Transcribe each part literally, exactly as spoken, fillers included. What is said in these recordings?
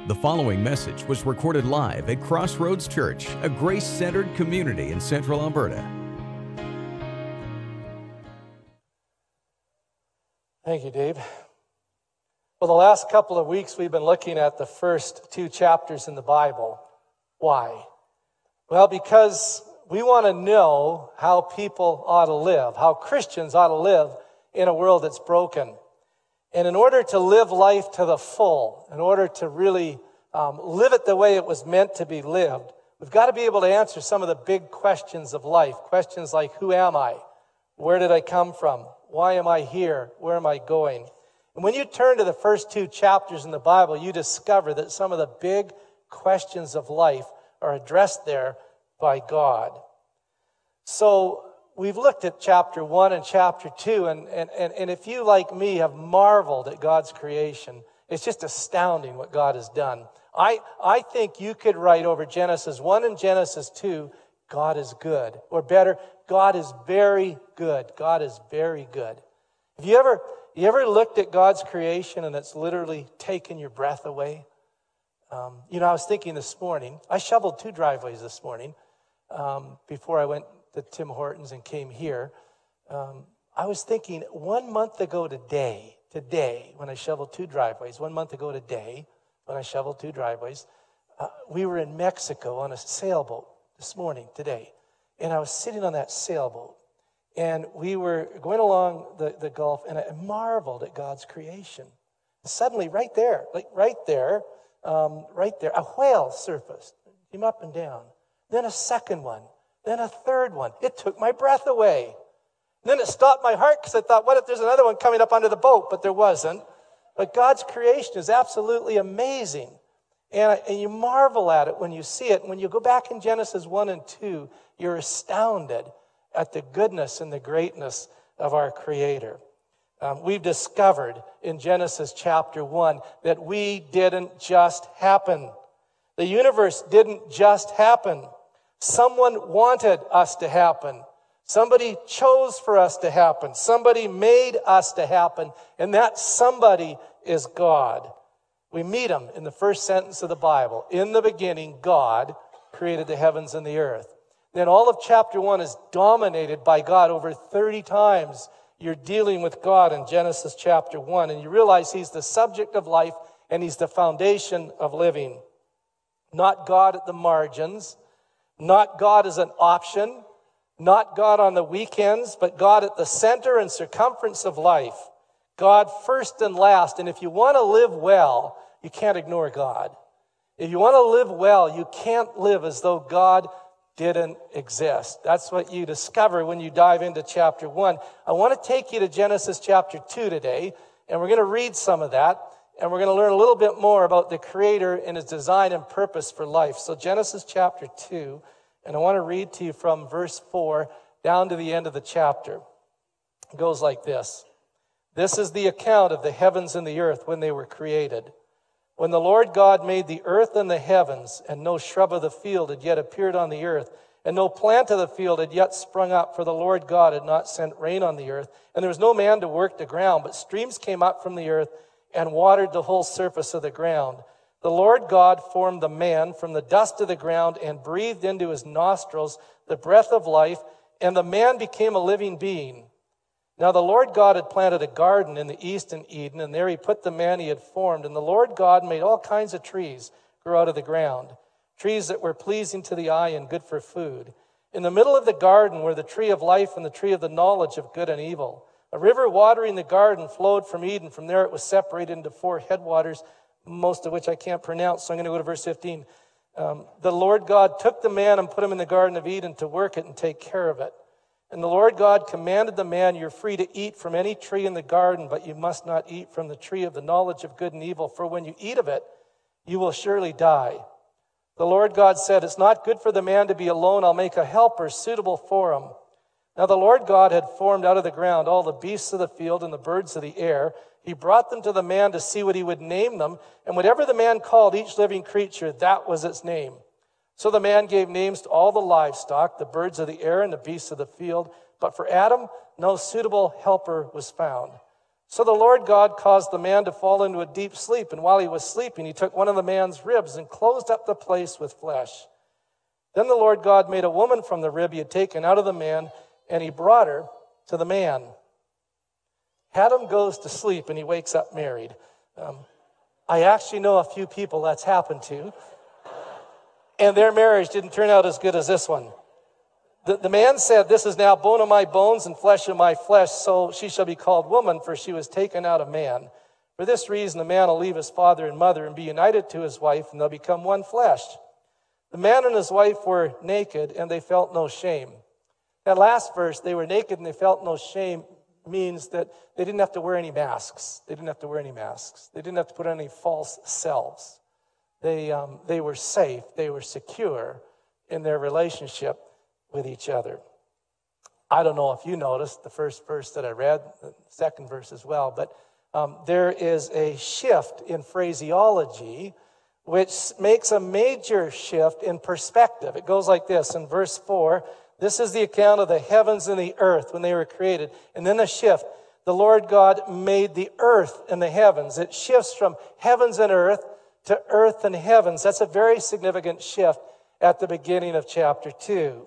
The following message was recorded live at Crossroads Church, a grace-centered community in Central Alberta. Thank you, Dave. Well, the last couple of weeks we've been looking at the first two chapters in the Bible. Why? Well, because we want to know how people ought to live, how Christians ought to live in a world that's broken. And in order to live life to the full, in order to really um, live it the way it was meant to be lived, we've got to be able to answer some of the big questions of life. Questions like, who am I? Where did I come from? Why am I here? Where am I going? And when you turn to the first two chapters in the Bible, you discover that some of the big questions of life are addressed there by God. So we've looked at chapter one and chapter two, and, and, and, and if you, like me, have marveled at God's creation, it's just astounding what God has done. I, I think you could write over Genesis one and Genesis two, God is good. Or better, God is very good. God is very good. Have you ever, you ever looked at God's creation and it's literally taken your breath away? Um, you know, I was thinking this morning, I shoveled two driveways this morning um, before I went to Tim Hortons and came here. Um, I was thinking one month ago today, today, when I shoveled two driveways, one month ago today, when I shoveled two driveways, uh, we were in Mexico on a sailboat this morning, today. And I was sitting on that sailboat. And we were going along the, the Gulf, and I marveled at God's creation. And suddenly, right there, like right there, um, right there, a whale surfaced, came up and down. Then a second one. Then a third one. It took my breath away. And then it stopped my heart because I thought, what if there's another one coming up under the boat? But there wasn't. But God's creation is absolutely amazing. And, and you marvel at it when you see it. And when you go back in Genesis one and two, you're astounded at the goodness and the greatness of our Creator. Um, we've discovered in Genesis chapter one that we didn't just happen. The universe didn't just happen. Someone wanted us to happen. Somebody chose for us to happen. Somebody made us to happen. And that somebody is God. We meet him in the first sentence of the Bible. In the beginning, God created the heavens and the earth. Then all of chapter one is dominated by God. Over thirty times you're dealing with God in Genesis chapter one. And you realize he's the subject of life and he's the foundation of living. Not God at the margins. Not God as an option, not God on the weekends, but God at the center and circumference of life. God first and last. And if you want to live well, you can't ignore God. If you want to live well, you can't live as though God didn't exist. That's what you discover when you dive into chapter one. I want to take you to Genesis chapter two today, and we're going to read some of that. And we're going to learn a little bit more about the Creator and his design and purpose for life. So Genesis chapter two, and I want to read to you from verse four down to the end of the chapter. It goes like this. This is the account of the heavens and the earth when they were created. When the Lord God made the earth and the heavens, and no shrub of the field had yet appeared on the earth, and no plant of the field had yet sprung up, for the Lord God had not sent rain on the earth, and there was no man to work the ground, but streams came up from the earth and watered the whole surface of the ground. The Lord God formed the man from the dust of the ground and breathed into his nostrils the breath of life, and the man became a living being. Now the Lord God had planted a garden in the east in Eden, and there he put the man he had formed. And the Lord God made all kinds of trees grow out of the ground, trees that were pleasing to the eye and good for food. In the middle of the garden were the tree of life and the tree of the knowledge of good and evil. A river watering the garden flowed from Eden. From there it was separated into four headwaters, most of which I can't pronounce, so I'm going to go to verse fifteen. Um, the Lord God took the man and put him in the Garden of Eden to work it and take care of it. And the Lord God commanded the man, you're free to eat from any tree in the garden, but you must not eat from the tree of the knowledge of good and evil, for when you eat of it, you will surely die. The Lord God said, it's not good for the man to be alone. I'll make a helper suitable for him. Now the Lord God had formed out of the ground all the beasts of the field and the birds of the air. He brought them to the man to see what he would name them. And whatever the man called each living creature, that was its name. So the man gave names to all the livestock, the birds of the air and the beasts of the field. But for Adam, no suitable helper was found. So the Lord God caused the man to fall into a deep sleep, and while he was sleeping, he took one of the man's ribs and closed up the place with flesh. Then the Lord God made a woman from the rib he had taken out of the man, and he brought her to the man. Adam goes to sleep, and he wakes up married. Um, I actually know a few people that's happened to, and their marriage didn't turn out as good as this one. The, the man said, "This is now bone of my bones and flesh of my flesh, so she shall be called woman, for she was taken out of man. For this reason, the man will leave his father and mother and be united to his wife, and they'll become one flesh." The man and his wife were naked, and they felt no shame. That last verse, they were naked and they felt no shame, means that they didn't have to wear any masks. They didn't have to wear any masks. They didn't have to put on any false selves. They, um, they were safe. They were secure in their relationship with each other. I don't know if you noticed the first verse that I read, the second verse as well, but um, there is a shift in phraseology which makes a major shift in perspective. It goes like this in verse four. This is the account of the heavens and the earth when they were created. And then the shift. The Lord God made the earth and the heavens. It shifts from heavens and earth to earth and heavens. That's a very significant shift at the beginning of chapter two.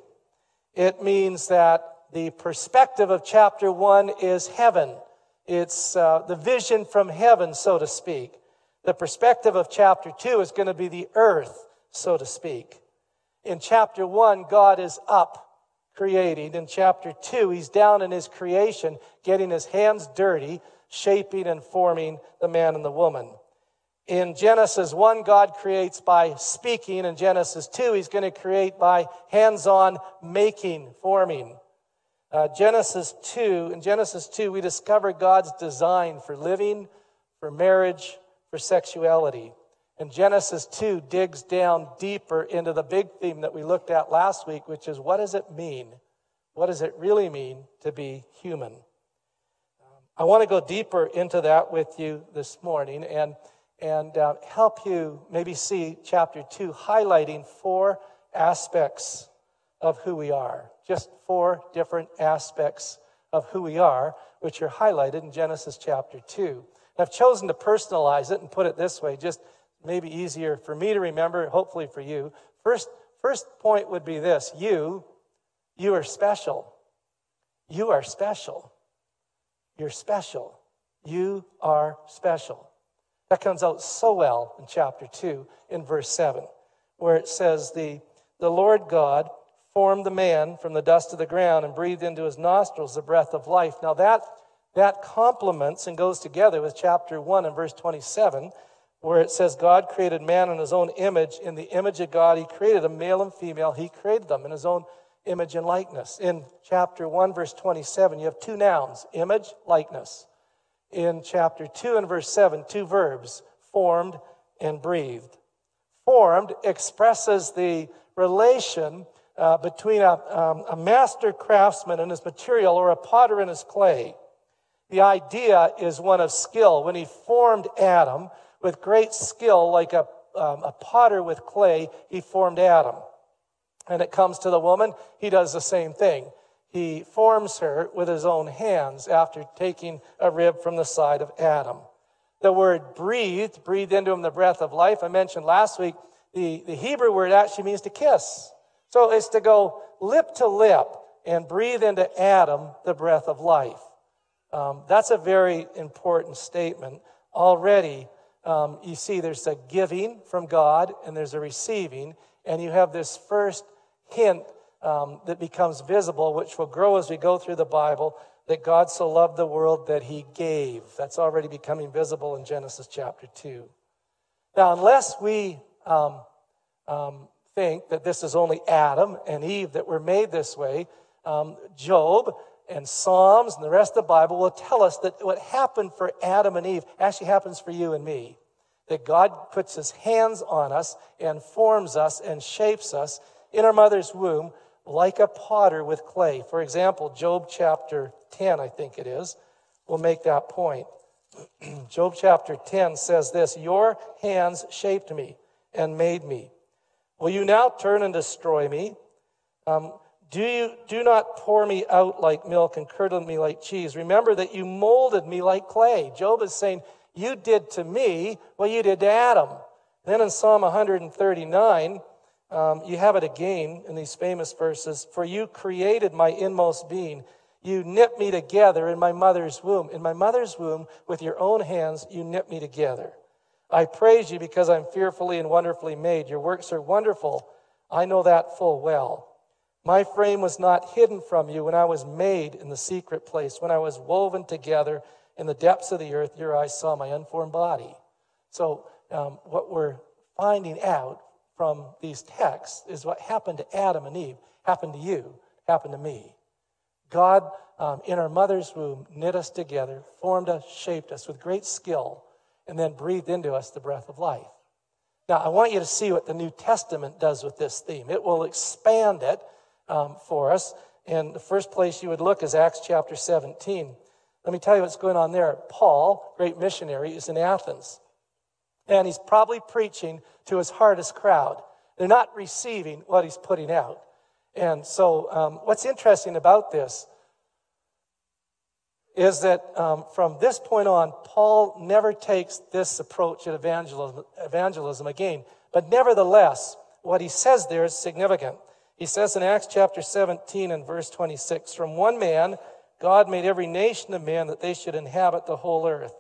It means that the perspective of chapter one is heaven. It's uh, the vision from heaven, so to speak. The perspective of chapter two is going to be the earth, so to speak. In chapter one, God is up creating. In chapter two, he's down in his creation, getting his hands dirty, shaping and forming the man and the woman. In Genesis one, God creates by speaking. In Genesis two, he's going to create by hands-on making, forming. Uh, Genesis two, in Genesis two, we discover God's design for living, for marriage, for sexuality. And Genesis two digs down deeper into the big theme that we looked at last week, which is what does it mean? What does it really mean to be human? Um, I want to go deeper into that with you this morning and and uh, help you maybe see chapter two highlighting four aspects of who we are. Just four different aspects of who we are, which are highlighted in Genesis chapter two. And I've chosen to personalize it and put it this way, just maybe easier for me to remember, hopefully for you. First, first point would be this. You, you are special. You are special. You're special. You are special. That comes out so well in chapter two, in verse seven, where it says, the, the Lord God formed the man from the dust of the ground and breathed into his nostrils the breath of life. Now that, that complements and goes together with chapter one and verse twenty-seven, where it says God created man in his own image. In the image of God, he created them, male and female. He created them in his own image and likeness. In chapter one, verse twenty-seven, you have two nouns, image, likeness. In chapter two and verse seven, two verbs, formed and breathed. Formed expresses the relation uh, between a, um, a master craftsman and his material or a potter and his clay. The idea is one of skill. When he formed Adam with great skill, like a, um, a potter with clay, he formed Adam. And it comes to the woman, he does the same thing. He forms her with his own hands after taking a rib from the side of Adam. The word breathed, breathed into him the breath of life. I mentioned last week, the, the Hebrew word actually means to kiss. So it's to go lip to lip and breathe into Adam the breath of life. Um, that's a very important statement. Already, um, you see there's a giving from God and there's a receiving. And you have this first hint Um, that becomes visible, which will grow as we go through the Bible, that God so loved the world that he gave. That's already becoming visible in Genesis chapter two. Now, unless we um, um, think that this is only Adam and Eve that were made this way, um, Job and Psalms and the rest of the Bible will tell us that what happened for Adam and Eve actually happens for you and me. That God puts his hands on us and forms us and shapes us in our mother's womb, like a potter with clay. For example, Job chapter ten, I think it is, will make that point. Job chapter ten says this, your hands shaped me and made me. Will you now turn and destroy me? Um, Do you do not pour me out like milk and curdle me like cheese. Remember that you molded me like clay. Job is saying, you did to me what you did to Adam. Then in Psalm one thirty-nine, um, you have it again in these famous verses. For you created my inmost being. You knit me together in my mother's womb. In my mother's womb, with your own hands, you knit me together. I praise you because I'm fearfully and wonderfully made. Your works are wonderful. I know that full well. My frame was not hidden from you when I was made in the secret place. When I was woven together in the depths of the earth, your eyes saw my unformed body. So um, what we're finding out from these texts is what happened to Adam and Eve, happened to you, happened to me. God, um, in our mother's womb, knit us together, formed us, shaped us with great skill, and then breathed into us the breath of life. Now, I want you to see what the New Testament does with this theme. It will expand it um, for us. And the first place you would look is Acts chapter seventeen. Let me tell you what's going on there. Paul, great missionary, is in Athens. And he's probably preaching to his hardest crowd. They're not receiving what he's putting out. And so um, what's interesting about this is that um, from this point on, Paul never takes this approach at evangelism, evangelism again. But nevertheless, what he says there is significant. He says in Acts chapter seventeen and verse twenty-six, from one man, God made every nation of men that they should inhabit the whole earth.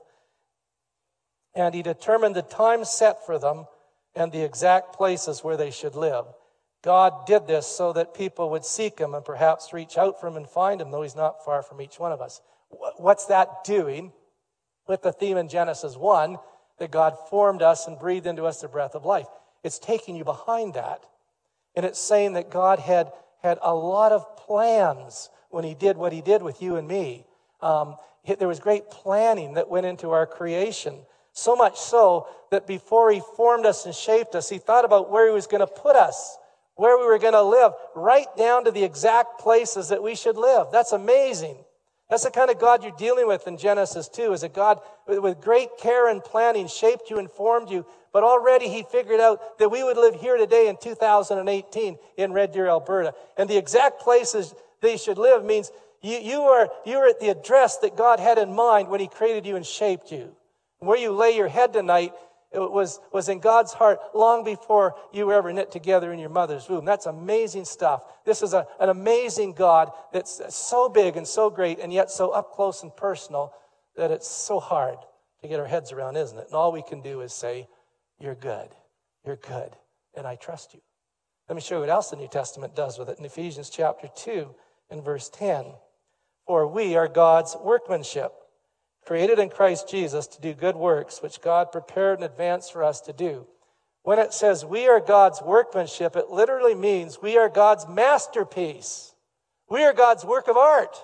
And he determined the time set for them and the exact places where they should live. God did this so that people would seek him and perhaps reach out for him and find him, though he's not far from each one of us. What's that doing with the theme in Genesis one, that God formed us and breathed into us the breath of life? It's taking you behind that. And it's saying that God had, had a lot of plans when he did what he did with you and me. Um, there was great planning that went into our creation. So much so that before he formed us and shaped us, he thought about where he was going to put us, where we were going to live, right down to the exact places that we should live. That's amazing. That's the kind of God you're dealing with in Genesis two, is a God with great care and planning shaped you and formed you, but already he figured out that we would live here today in two thousand eighteen in Red Deer, Alberta. And the exact places they should live means you, you, are, you are at the address that God had in mind when he created you and shaped you. Where you lay your head tonight, it was, was in God's heart long before you were ever knit together in your mother's womb. That's amazing stuff. This is a, an amazing God that's so big and so great and yet so up close and personal that it's so hard to get our heads around, isn't it? And all we can do is say, you're good, you're good, and I trust you. Let me show you what else the New Testament does with it. In Ephesians chapter two and verse ten, for we are God's workmanship, created in Christ Jesus to do good works, which God prepared in advance for us to do. When it says we are God's workmanship, it literally means we are God's masterpiece. We are God's work of art.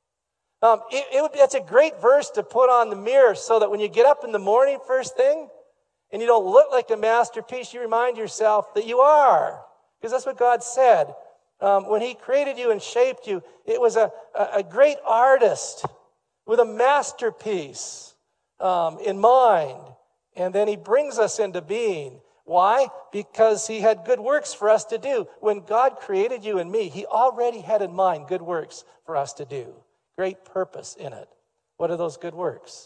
Um, it, it would be, that's a great verse to put on the mirror so that when you get up in the morning first thing and you don't look like a masterpiece, you remind yourself that you are. Because that's what God said. Um, when he created you and shaped you, it was a, a, a great artist with a masterpiece um, in mind. And then he brings us into being. Why? Because he had good works for us to do. When God created you and me, he already had in mind good works for us to do. Great purpose in it. What are those good works?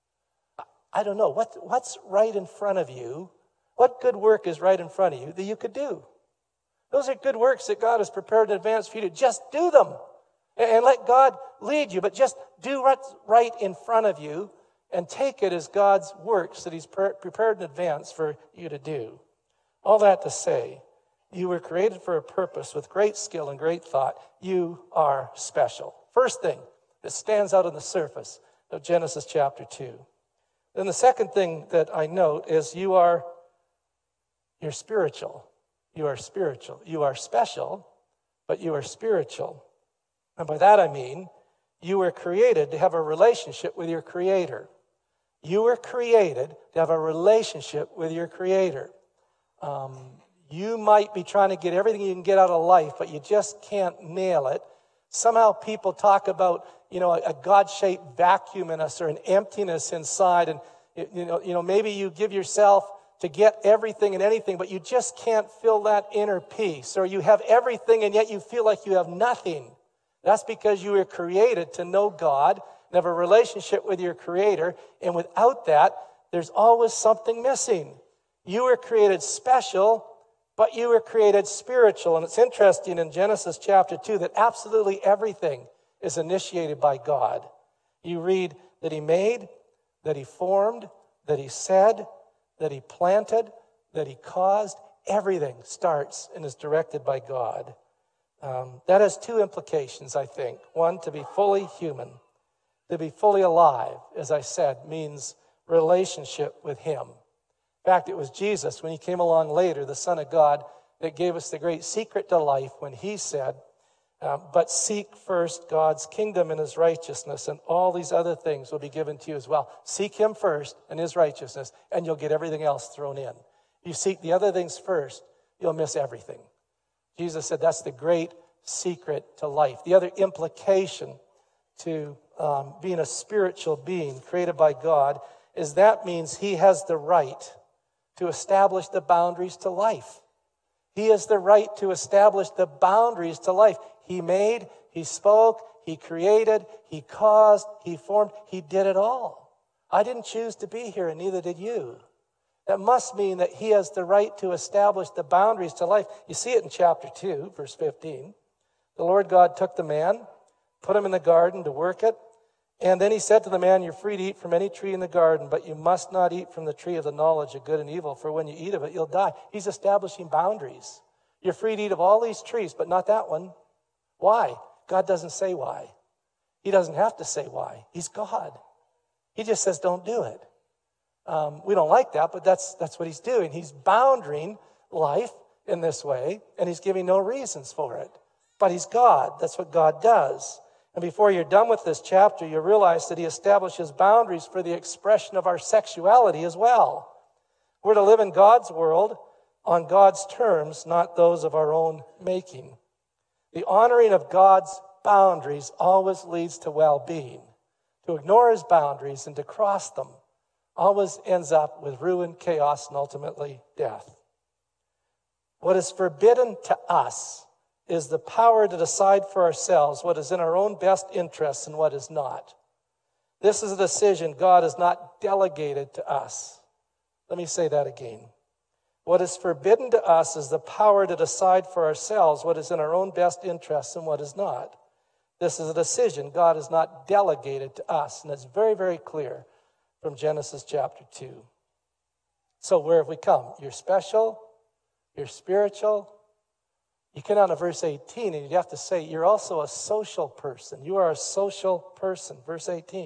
I don't know. What, what's right in front of you? What good work is right in front of you that you could do? Those are good works that God has prepared in advance for you to just do them. And let God lead you, but just do what's right in front of you and take it as God's works that he's prepared in advance for you to do. All that to say, you were created for a purpose with great skill and great thought. You are special. First thing that stands out on the surface of Genesis chapter two. Then the second thing that I note is you are, you're spiritual. You are spiritual. You are special, but you are spiritual. And by that I mean, you were created to have a relationship with your Creator. You were created to have a relationship with your Creator. Um, you might be trying to get everything you can get out of life, but you just can't nail it. Somehow people talk about, you know, a, a God-shaped vacuum in us or an emptiness inside. And, you know, you know, maybe you give yourself to get everything and anything, but you just can't feel that inner peace, or you have everything and yet you feel like you have nothing. That's because you were created to know God and have a relationship with your Creator, and without that, there's always something missing. You were created special, but you were created spiritual. And it's interesting in Genesis chapter two that absolutely everything is initiated by God. You read that He made, that He formed, that He said, that He planted, that He caused. Everything starts and is directed by God. Um, that has two implications, I think. One, to be fully human. To be fully alive, as I said, means relationship with Him. In fact, it was Jesus, when He came along later, the Son of God, that gave us the great secret to life when He said, um, but seek first God's kingdom and His righteousness, and all these other things will be given to you as well. Seek Him first and His righteousness, and you'll get everything else thrown in. If you seek the other things first, you'll miss everything. Jesus said that's the great secret to life. The other implication to um, being a spiritual being created by God is that means He has the right to establish the boundaries to life. He has the right to establish the boundaries to life. He made, He spoke, He created, He caused, He formed. He did it all. I didn't choose to be here, and neither did you. That must mean that He has the right to establish the boundaries to life. You see it in chapter two, verse fifteen. The Lord God took the man, put him in the garden to work it, and then He said to the man, you're free to eat from any tree in the garden, but you must not eat from the tree of the knowledge of good and evil, for when you eat of it, you'll die. He's establishing boundaries. You're free to eat of all these trees, but not that one. Why? God doesn't say why. He doesn't have to say why. He's God. He just says don't do it. Um, we don't like that, but that's that's what He's doing. He's bounding life in this way, and He's giving no reasons for it. But He's God. That's what God does. And before you're done with this chapter, you realize that He establishes boundaries for the expression of our sexuality as well. We're to live in God's world on God's terms, not those of our own making. The honoring of God's boundaries always leads to well-being. To ignore His boundaries and to cross them always ends up with ruin, chaos, and ultimately death. What is forbidden to us is the power to decide for ourselves what is in our own best interests and what is not. This is a decision God has not delegated to us. Let me say that again. What is forbidden to us is the power to decide for ourselves what is in our own best interests and what is not. This is a decision God has not delegated to us, and it's very, very clear from Genesis chapter two. So where have we come? You're special, you're spiritual. You get on to verse eighteen, and you have to say, you're also a social person. You are a social person. Verse eighteen.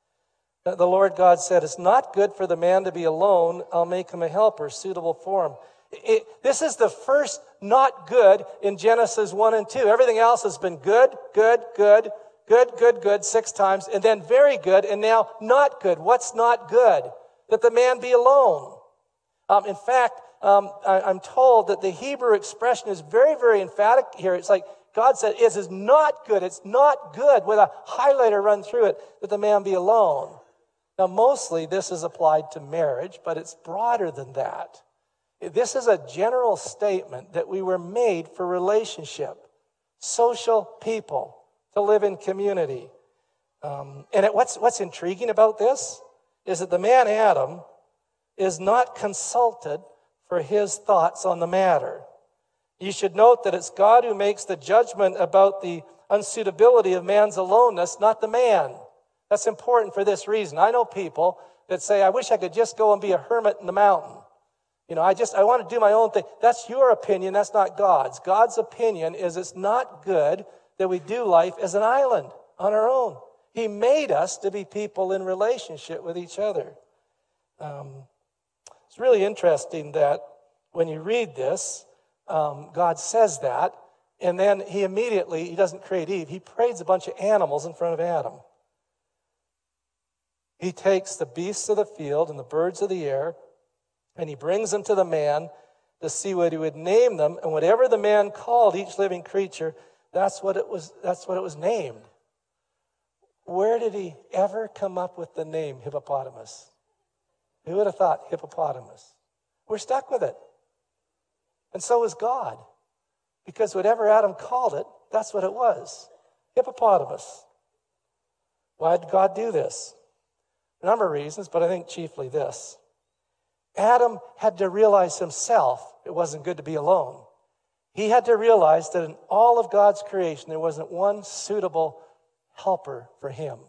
The Lord God said, it's not good for the man to be alone. I'll make him a helper suitable for him. It, this is the first not good in Genesis one and two. Everything else has been good, good, good, good, good, good, six times, and then very good, and now not good. What's not good? That the man be alone. Um, in fact, um, I, I'm told that the Hebrew expression is very, very emphatic here. It's like God said, it is not good. It's not good, with a highlighter run through it, that the man be alone. Now, mostly this is applied to marriage, but it's broader than that. This is a general statement that we were made for relationship, social people, to live in community. Um, and it, what's, what's intriguing about this is that the man Adam is not consulted for his thoughts on the matter. You should note that it's God who makes the judgment about the unsuitability of man's aloneness, not the man. That's important for this reason. I know people that say, I wish I could just go and be a hermit in the mountain. You know, I just, I want to do my own thing. That's your opinion. That's not God's. God's opinion is it's not good that we do life as an island on our own. He made us to be people in relationship with each other. Um, it's really interesting that when you read this, um, God says that, and then he immediately, he doesn't create Eve. He parades a bunch of animals in front of Adam. He takes the beasts of the field and the birds of the air, and he brings them to the man to see what he would name them. And whatever the man called each living creature, that's what it was, that's what it was named. Where did he ever come up with the name hippopotamus? Who would have thought hippopotamus? we're stuck with it. And so is God. Because whatever Adam called it, that's what it was. Hippopotamus. Why did God do this? A number of reasons, but I think chiefly this. Adam had to realize himself it wasn't good to be alone. He had to realize that in all of God's creation, there wasn't one suitable helper for him.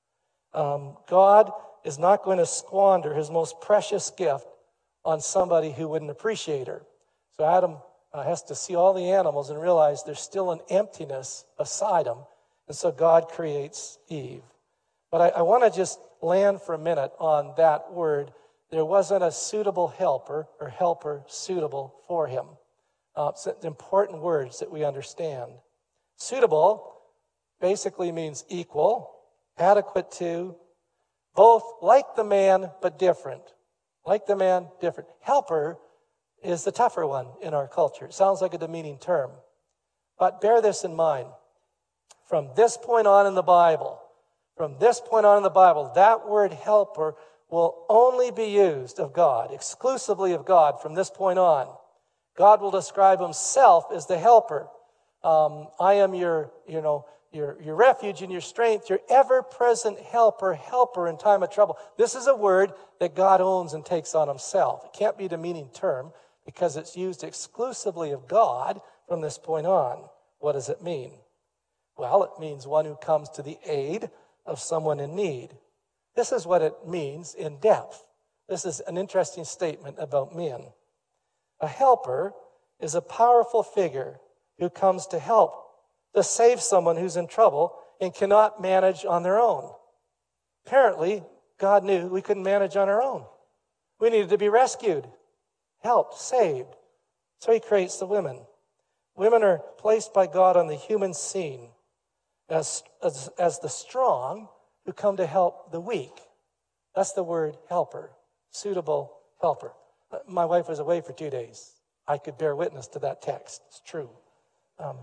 Um, God is not going to squander his most precious gift on somebody who wouldn't appreciate her. So Adam uh, has to see all the animals and realize there's still an emptiness beside him. And so God creates Eve. But I, I want to just land for a minute on that word. There wasn't a suitable helper or helper suitable for him. Uh, it's important words that we understand. Suitable basically means equal, adequate to, both like the man but different. Like the man, different. Helper is the tougher one in our culture. It sounds like a demeaning term. But bear this in mind. From this point on in the Bible, from this point on in the Bible, that word helper will only be used of God, exclusively of God from this point on. God will describe himself as the helper. Um, I am your, you know, your, your refuge and your strength, your ever-present helper, helper in time of trouble. This is a word that God owns and takes on himself. It can't be a demeaning term because it's used exclusively of God from this point on. What does it mean? Well, it means one who comes to the aid of someone in need. This is what it means in depth. This is an interesting statement about men. A helper is a powerful figure who comes to help, to save someone who's in trouble and cannot manage on their own. Apparently, God knew we couldn't manage on our own. We needed to be rescued, helped, saved. So he creates the women. Women are placed by God on the human scene as, as, as the strong who come to help the weak. That's the word helper, suitable helper. My wife was away for two days. I could bear witness to that text. It's true. Um,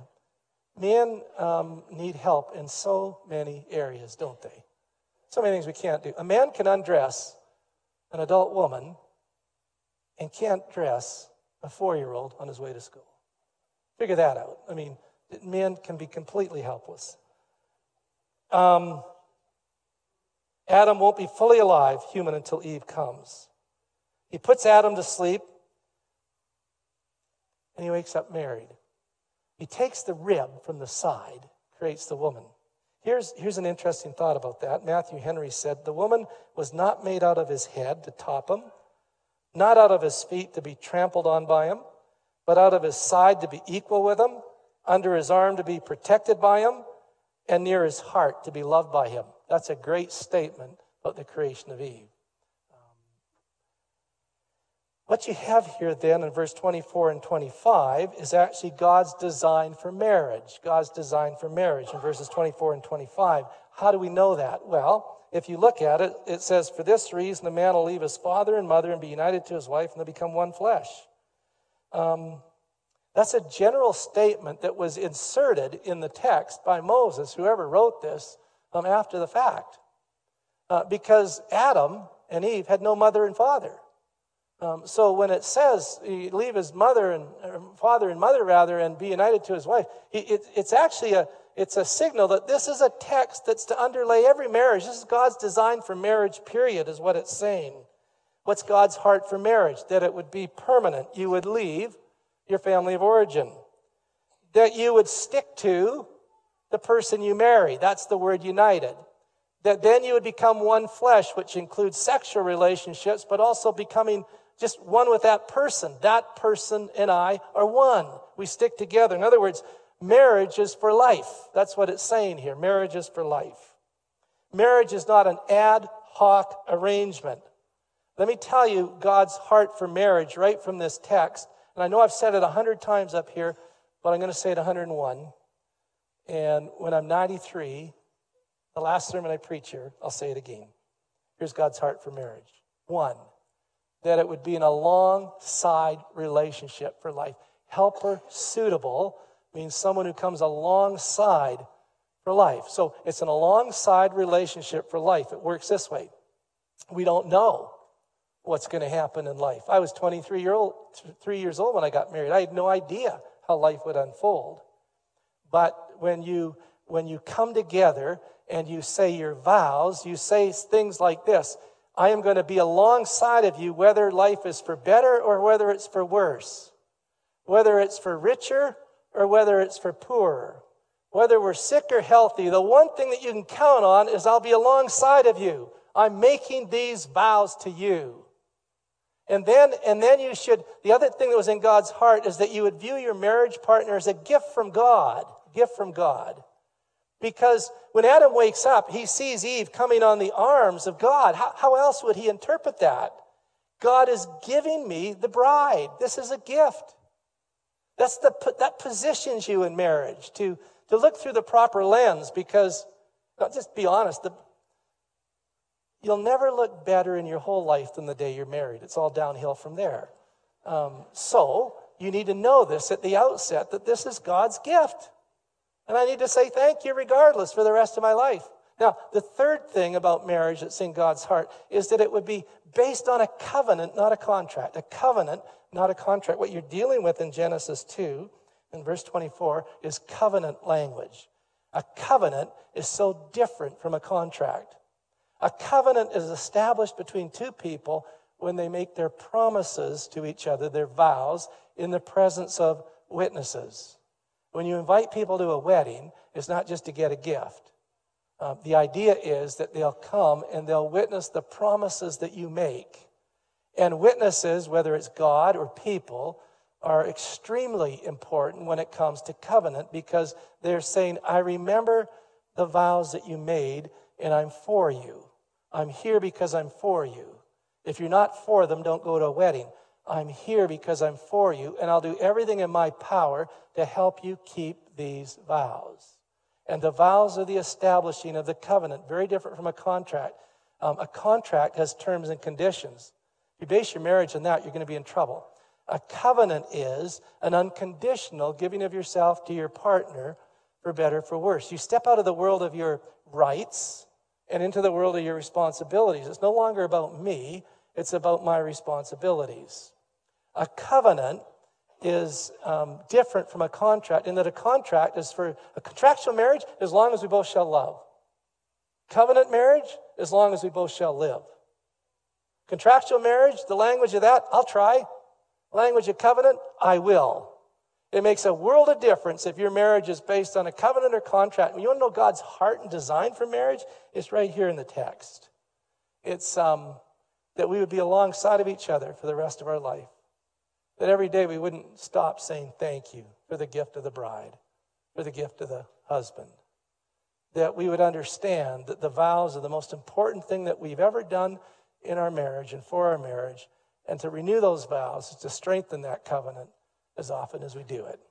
men um, need help in so many areas, don't they? So many things we can't do. A man can undress an adult woman and can't dress a four-year-old on his way to school. Figure that out. I mean, men can be completely helpless. Um, Adam won't be fully alive, human, until Eve comes. He puts Adam to sleep, and he wakes up married. He takes the rib from the side, creates the woman. Here's, here's an interesting thought about that. Matthew Henry said, the woman was not made out of his head to top him, not out of his feet to be trampled on by him, but out of his side to be equal with him, under his arm to be protected by him, and near his heart to be loved by him. That's a great statement about the creation of Eve. Um, what you have here then in verse twenty-four and twenty-five is actually God's design for marriage. God's design for marriage in verses twenty-four and twenty-five. How do we know that? Well, if you look at it, it says, for this reason a man will leave his father and mother and be united to his wife, and they become one flesh. Um, that's a general statement that was inserted in the text by Moses, whoever wrote this, um, after the fact. Uh, because Adam and Eve had no mother and father. Um, so when it says he leave his mother and uh, father and mother rather and be united to his wife, he, it, it's actually a it's a signal that this is a text that's to underlay every marriage. This is God's design for marriage, period, is what it's saying. What's God's heart for marriage? That it would be permanent. You would leave your family of origin. That you would stick to the person you marry. That's the word united. That then you would become one flesh, which includes sexual relationships, but also becoming just one with that person. That person and I are one. We stick together. In other words, marriage is for life. That's what it's saying here. Marriage is for life. Marriage is not an ad hoc arrangement. Let me tell you God's heart for marriage right from this text. And I know I've said it a hundred times up here, but I'm going to say it a hundred and one. And when I'm ninety-three, the last sermon I preach here, I'll say it again. Here's God's heart for marriage. One, that it would be in a alongside relationship for life. Helper suitable means someone who comes alongside for life. So it's an alongside relationship for life. It works this way. We don't know what's going to happen in life. I was twenty-three year old, three years old when I got married. I had no idea how life would unfold. But when you when you come together and you say your vows, you say things like this: I am going to be alongside of you whether life is for better or whether it's for worse, whether it's for richer or whether it's for poorer, whether we're sick or healthy. The one thing that you can count on is I'll be alongside of you. I'm making these vows to you. And then, and then you should, the other thing that was in God's heart is that you would view your marriage partner as a gift from God, gift from God. Because when Adam wakes up, he sees Eve coming on the arms of God. How, how else would he interpret that? God is giving me the bride. This is a gift. That's the, that positions you in marriage to, to look through the proper lens, because, just be honest, the, you'll never look better in your whole life than the day you're married. It's all downhill from there. Um, so you need to know this at the outset, that this is God's gift. And I need to say thank you regardless for the rest of my life. Now, the third thing about marriage that's in God's heart is that it would be based on a covenant, not a contract. A covenant, not a contract. What you're dealing with in Genesis two, in verse twenty-four, is covenant language. A covenant is so different from a contract. A covenant is established between two people when they make their promises to each other, their vows, in the presence of witnesses. When you invite people to a wedding, it's not just to get a gift. Uh, the idea is that they'll come and they'll witness the promises that you make. And witnesses, whether it's God or people, are extremely important when it comes to covenant, because they're saying, I remember the vows that you made, and I'm for you. I'm here because I'm for you. If you're not for them, don't go to a wedding. I'm here because I'm for you, and I'll do everything in my power to help you keep these vows. And the vows are the establishing of the covenant, very different from a contract. Um, a contract has terms and conditions. If you base your marriage on that, you're going to be in trouble. A covenant is an unconditional giving of yourself to your partner, for better, for worse. You step out of the world of your rights and into the world of your responsibilities. It's no longer about me, it's about my responsibilities. A covenant is um, different from a contract in that a contract is for a contractual marriage as long as we both shall love. Covenant marriage, as long as we both shall live. Contractual marriage, the language of that, I'll try. Language of covenant, I will. It makes a world of difference if your marriage is based on a covenant or contract. When you want to know God's heart and design for marriage, it's right here in the text. It's um, that we would be alongside of each other for the rest of our life. That every day we wouldn't stop saying thank you for the gift of the bride, for the gift of the husband. That we would understand that the vows are the most important thing that we've ever done in our marriage and for our marriage. And to renew those vows is to strengthen that covenant as often as we do it.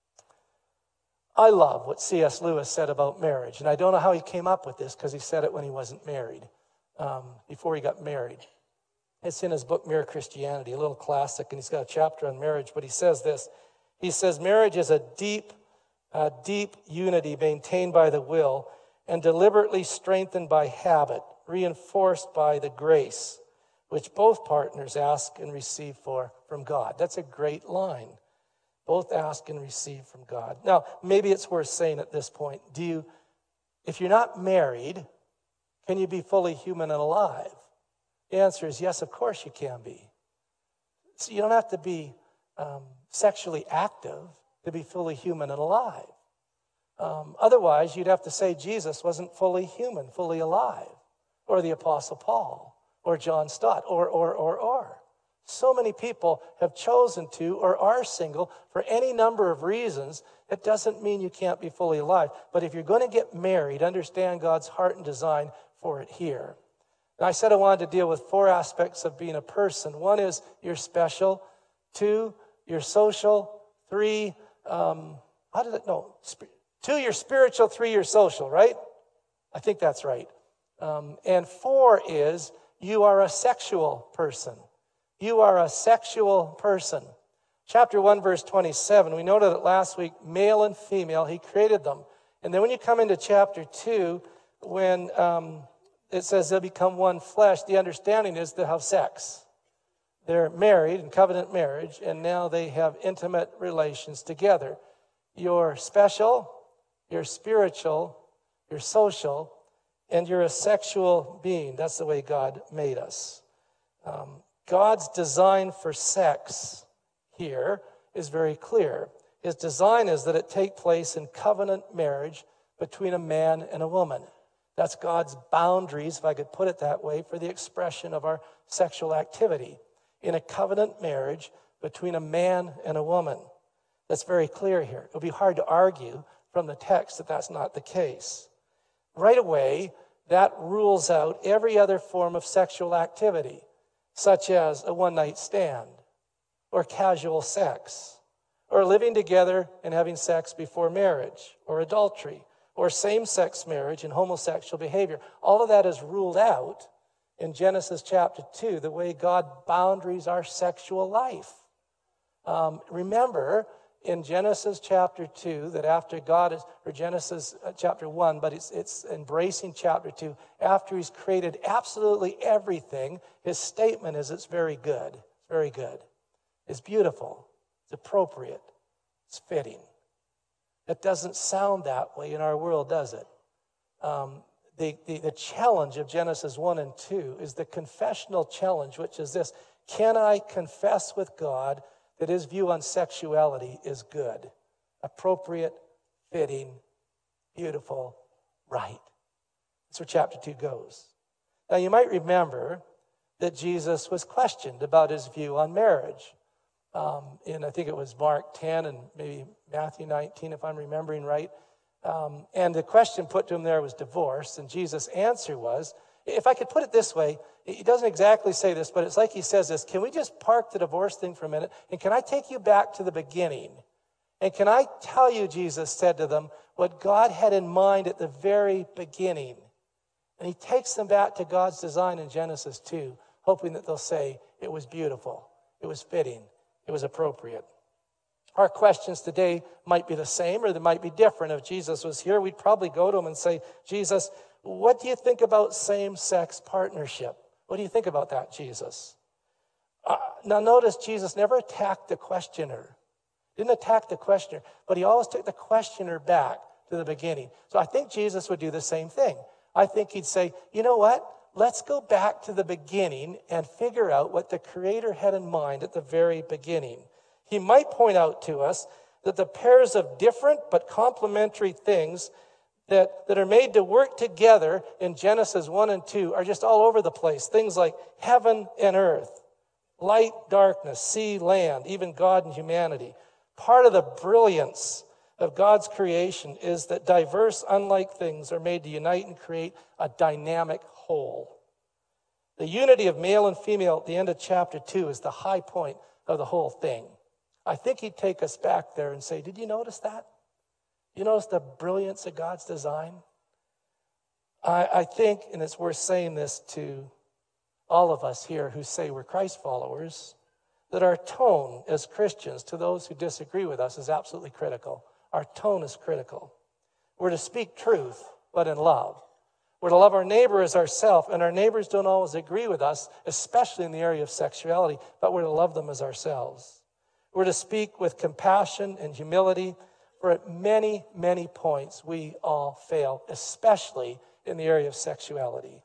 I love what C S Lewis said about marriage. And I don't know how he came up with this, because he said it when he wasn't married, um, before he got married. It's in his book, Mere Christianity, a little classic, and he's got a chapter on marriage. But he says this. He says, marriage is a deep, uh, deep unity maintained by the will and deliberately strengthened by habit, reinforced by the grace which both partners ask and receive for from God. That's a great line. Both ask and receive from God. Now, maybe it's worth saying at this point, do you, if you're not married, can you be fully human and alive? The answer is yes, of course you can be. So you don't have to be um, sexually active to be fully human and alive. Um, otherwise, you'd have to say Jesus wasn't fully human, fully alive, or the Apostle Paul, or John Stott, or, or, or, or. So many people have chosen to or are single for any number of reasons. It doesn't mean you can't be fully alive. But if you're going to get married, understand God's heart and design for it here. And I said I wanted to deal with four aspects of being a person. One is you're special. Two, you're social. Three, um, how did it, no, sp- two, you're spiritual. Three, you're social, right? I think that's right. Um, and four is you are a sexual person. You are a sexual person. Chapter one, verse twenty-seven, we noted it last week, male and female, he created them. And then when you come into chapter two, when um, it says they'll become one flesh, the understanding is they'll have sex. they're married in covenant marriage, and now they have intimate relations together. You're special, you're spiritual, you're social, and you're a sexual being. That's the way God made us. Um, God's design for sex here is very clear. His design is that it take place in covenant marriage between a man and a woman. That's God's boundaries, if I could put it that way, for the expression of our sexual activity. In a covenant marriage between a man and a woman. That's very clear here. It'll be hard to argue from the text that that's not the case. Right away, that rules out every other form of sexual activity, such as a one-night stand, or casual sex, or living together and having sex before marriage, or adultery, or same-sex marriage and homosexual behavior. All of that is ruled out in Genesis chapter two, the way God boundaries our sexual life. Um, remember, in Genesis chapter two, that after God is, or Genesis chapter one, but it's, it's embracing chapter two, after he's created absolutely everything, his statement is it's very good. It's very good. It's beautiful. It's appropriate. It's fitting. It doesn't sound that way in our world, does it? Um, the, the, the challenge of Genesis one and two is the confessional challenge, which is this: can I confess with God that his view on sexuality is good, appropriate, fitting, beautiful, right? That's where chapter two goes. Now, you might remember that Jesus was questioned about his view on marriage. Um, in, I think it was Mark ten and maybe Matthew nineteen, if I'm remembering right. Um, and the question put to him there was divorce. And Jesus' answer was, if I could put it this way, he doesn't exactly say this, but it's like he says this: can we just park the divorce thing for a minute? And can I take you back to the beginning? And can I tell you, Jesus said to them, what God had in mind at the very beginning? And he takes them back to God's design in Genesis two, hoping that they'll say it was beautiful, it was fitting, it was appropriate. Our questions today might be the same or they might be different. If Jesus was here, we'd probably go to him and say, Jesus, what do you think about same-sex partnership? What do you think about that, Jesus? Uh, now notice Jesus never attacked the questioner. Didn't attack the questioner, but he always took the questioner back to the beginning. So I think Jesus would do the same thing. I think he'd say, you know what? Let's go back to the beginning and figure out what the Creator had in mind at the very beginning. He might point out to us that the pairs of different but complementary things that, that are made to work together in Genesis one and two are just all over the place. Things like heaven and earth, light, darkness, sea, land, even God and humanity. Part of the brilliance of God's creation is that diverse, unlike things are made to unite and create a dynamic whole. The unity of male and female at the end of chapter two is the high point of the whole thing. I think he'd take us back there and say, did you notice that? You notice the brilliance of God's design? I, I think, and it's worth saying this to all of us here who say we're Christ followers, that our tone as Christians to those who disagree with us is absolutely critical. Our tone is critical. We're to speak truth, but in love. We're to love our neighbor as ourselves, and our neighbors don't always agree with us, especially in the area of sexuality, but we're to love them as ourselves. We're to speak with compassion and humility, for at many, many points we all fail, especially in the area of sexuality.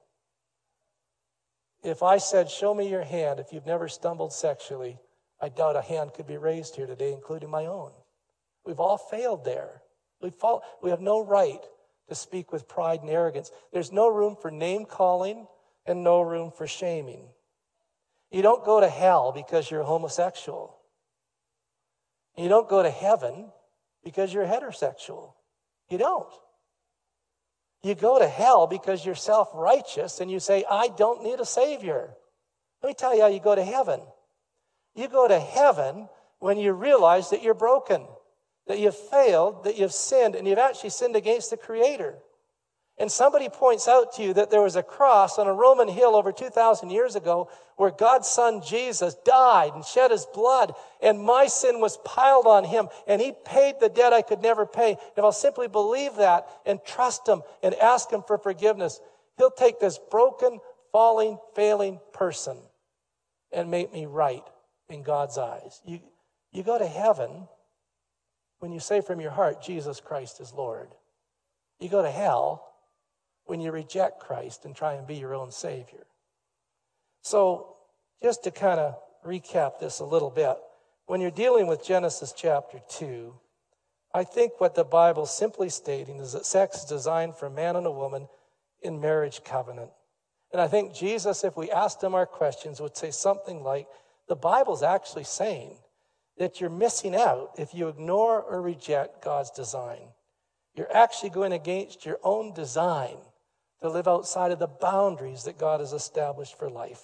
If I said, show me your hand if you've never stumbled sexually, I doubt a hand could be raised here today, including my own. We've all failed there. We've fall, we have no right to speak with pride and arrogance. There's no room for name-calling and no room for shaming. You don't go to hell because you're homosexual. You don't go to heaven because you're heterosexual. You don't. You go to hell because you're self-righteous and you say, I don't need a Savior. Let me tell you how you go to heaven. You go to heaven when you realize that you're broken, that you've failed, that you've sinned, and you've actually sinned against the Creator. And somebody points out to you that there was a cross on a Roman hill over two thousand years ago where God's Son Jesus died and shed his blood, and my sin was piled on him, and he paid the debt I could never pay. If I'll simply believe that and trust him and ask him for forgiveness, he'll take this broken, falling, failing person and make me right in God's eyes. You, you go to heaven when you say from your heart, Jesus Christ is Lord. You go to hell when you reject Christ and try and be your own Savior. So just to kind of recap this a little bit, when you're dealing with Genesis chapter two, I think what the Bible's simply stating is that sex is designed for a man and a woman in marriage covenant. And I think Jesus, if we asked him our questions, would say something like, the Bible's actually saying that you're missing out if you ignore or reject God's design. You're actually going against your own design to live outside of the boundaries that God has established for life.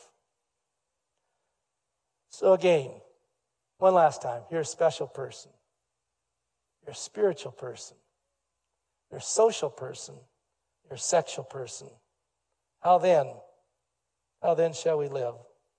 So again, one last time, you're a special person. You're a spiritual person. You're a social person. You're a sexual person. How then? How then shall we live?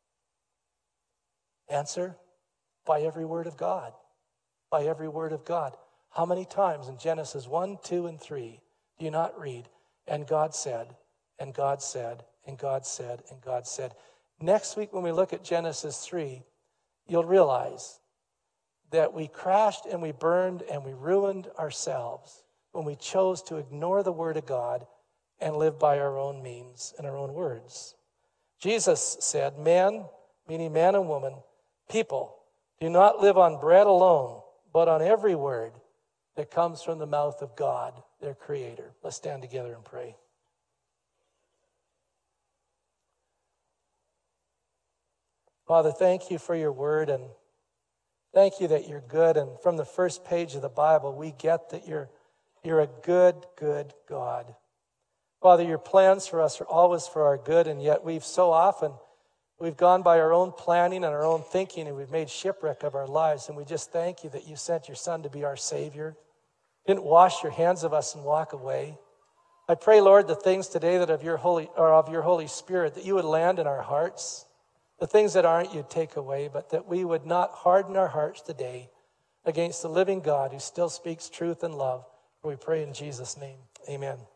Answer, by every word of God. By every word of God. How many times in Genesis one, two, and three do you not read, and God said, and God said, and God said, and God said? Next week when we look at Genesis three, you'll realize that we crashed and we burned and we ruined ourselves when we chose to ignore the word of God and live by our own means and our own words. Jesus said, man, meaning man and woman, people, do not live on bread alone, but on every word that comes from the mouth of God, their Creator. Let's stand together and pray. Father, thank you for your word, and thank you that you're good. And from the first page of the Bible, we get that you're, you're a good, good God. Father, your plans for us are always for our good, and yet we've so often, we've gone by our own planning and our own thinking, and we've made shipwreck of our lives. And we just thank you that you sent your Son to be our Savior. Didn't wash your hands of us and walk away. I pray, Lord, the things today that of your Holy or of your Holy Spirit, that you would land in our hearts. The things that aren't, you'd take away, but that we would not harden our hearts today against the living God who still speaks truth and love. For we pray in Jesus' name. Amen.